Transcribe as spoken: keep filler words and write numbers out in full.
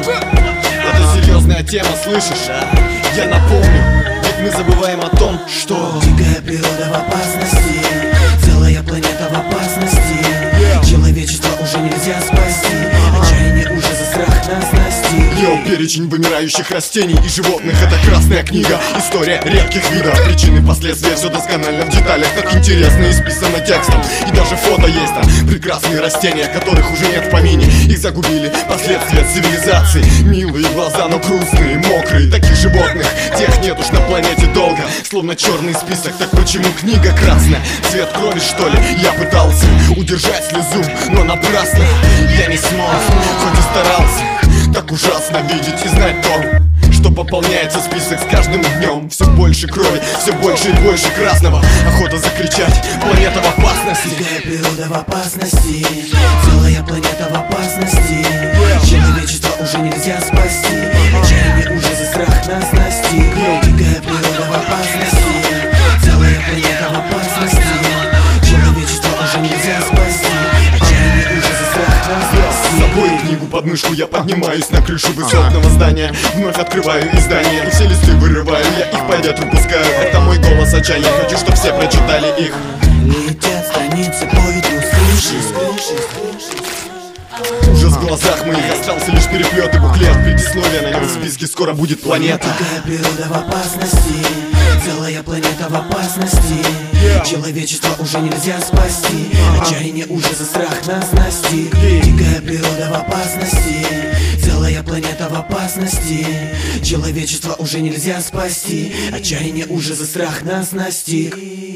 Это серьезная тема, слышишь? Я напомню, ведь мы забываем о том, что дикая природа в опасности, целая планета в опасности. Человечество уже нельзя спасти, отчаяние, ужас и страх нас настиг. Йоу, перечень вымирающих растений и животных — это красная книга, история редких видов, причины, последствия, все досконально в деталях, так интересно исписано текстом. И даже фото есть там, прекрасные растения, которых уже нет в помине. Их загубили последствия цивилизации. Милые глаза, но грустные, мокрые. Таких животных, тех нет уж на планете долго, словно черный список. Так почему книга красная? Цвет крови, что ли? Я пытался удержать слезу, но напрасно. Я не смог, хоть и старался. Так ужасно видеть и знать то, что пополняется список с каждым днем. Все больше крови, все больше и больше красного. Охота закричать, планета в опасности. Дикая природа в опасности, целая планета в опасности. Человечество уже нельзя спасти, отчаяние, ужас и страх нас настиг. Дикая природа в опасности, целая планета в опасности. Человечество уже нельзя спасти, отчаяние, ужас и страх нас настиг. С собой книгу под мышку я поднимаюсь на крышу высотного здания. Вновь открываю издание и все листы вырываю, я их по ветру пускаю. Это мой голос отчаяния, хочу, чтоб все прочитали их. Летят страницы по ветру с крыши, с крыши, с крыши. Ужас в глазах моих, остался лишь переплет и буклет. Предисловие, на нем в списке скоро будет планета. Дикая природа в опасности, целая планета в опасности. Человечество уже нельзя спасти, отчаяние, ужас и страх нас настиг. Дикая природа в опасности, целая планета в опасности. Человечество уже нельзя спасти, отчаяние, ужас и страх нас настиг.